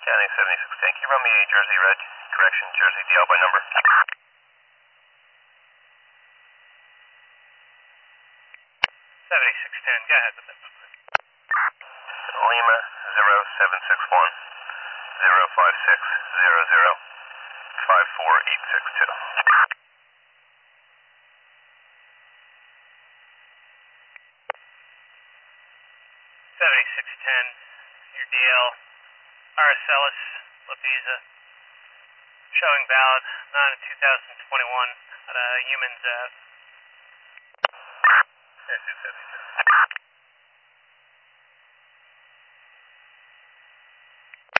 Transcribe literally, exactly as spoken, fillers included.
County seventy-six ten, can you run me a Jersey Red, correction, Jersey D L by number? seventy-six ten, go ahead with that. Lima zero seven six one zero five six zero zero five four eight six two. seventy-six ten, your D L, Aracelis, La Pisa, showing valid nine of two thousand twenty-one at uh, Humans Ave. two seventy-two.